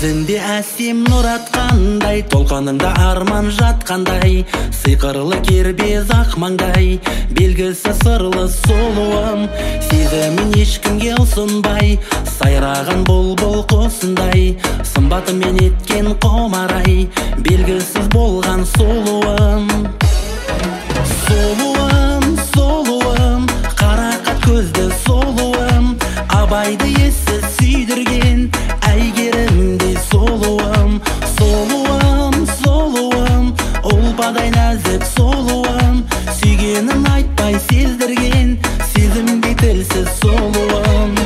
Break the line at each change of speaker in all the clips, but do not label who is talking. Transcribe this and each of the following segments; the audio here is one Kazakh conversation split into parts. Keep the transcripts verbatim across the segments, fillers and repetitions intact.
Жүзінде әсем нұр атқандай, толқыныңда арман жатқандай, сиқырлы кербез ақ маңдай, белгісі сырлы сұлуым. Сезімін ешкімге ұсынбай, сайраған бұлбұл құсындай, сымбатымен еткен құмарай, белгісіз болған сұлуым. Сұлуым, сұлуым, қарақат көзді сұлуым, абайды есі сүйдірген әйгерімдей сұлуым. Сұлуым, сұлуым, ұлпадай нәзік сұлуым, сүйгенін айтпай сездірген сезімдей тілсіз сұлуым.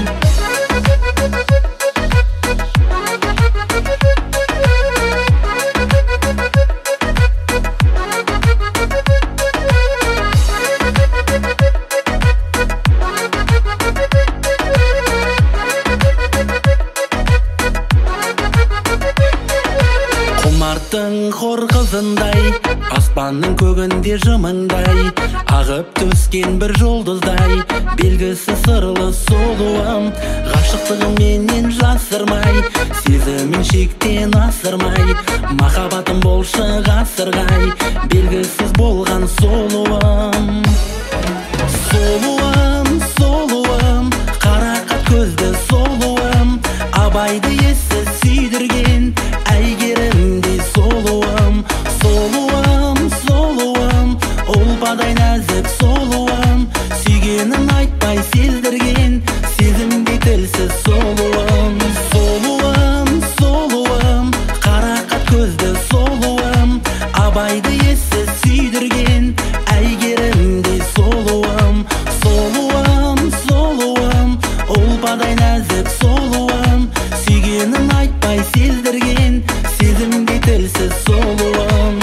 Құмартың хор қызындай, аспанның көгінде жымыңдай, ағып түскен бір жұлдыздай, белгісі сырлы сұлуым. Ғашықтығым менен жасырмай, сезімін шектен асырмай, махаббатым болшы ғасырғай, белгісіз болған сұлуым. Сұлуым, сұлуым, қарақат көзді сұлуым, абайды есі сүйдірген әйгерімдей сұлуым. Сұлуым, сұлуым, ұлпадай нәзік сұлуым, сүйгенін айтпай сездірген сезімдей тілсіз сұлуым. Сұлуым, сұлуым, қарақат көзді сұлуым, абайды есі сүйдірген әйгерімдей сұлуым. Сұлуым, сұлуым, ұлпадай нәзік сұлуым, сүйгенін айтпай сездірген сезімдей тілсіз сұлуым.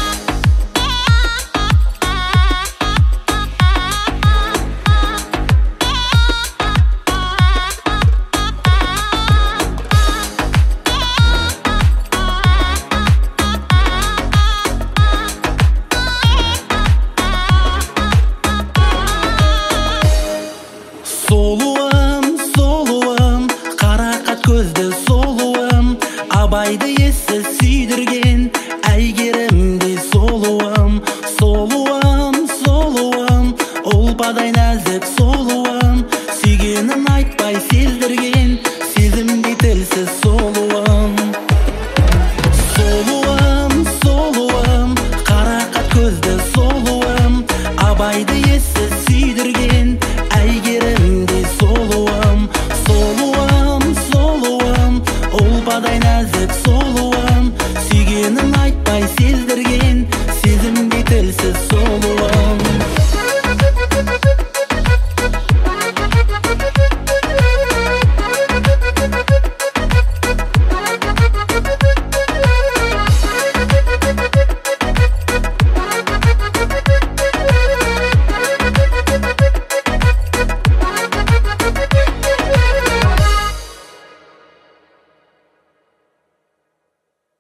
Сұлуым, сұлуым, қарақат көзді сұлуым, абайды есі сүйдірген әйгерімдей сұлуым. Сұлуым, сұлуым, ұлпадай нәзік сұлуым, сүйгенін айтпай сездірген сезімдей тілсіз сұлуым. Сұлуым, сұлуым, қарақат көзді сұлуым, абайды есі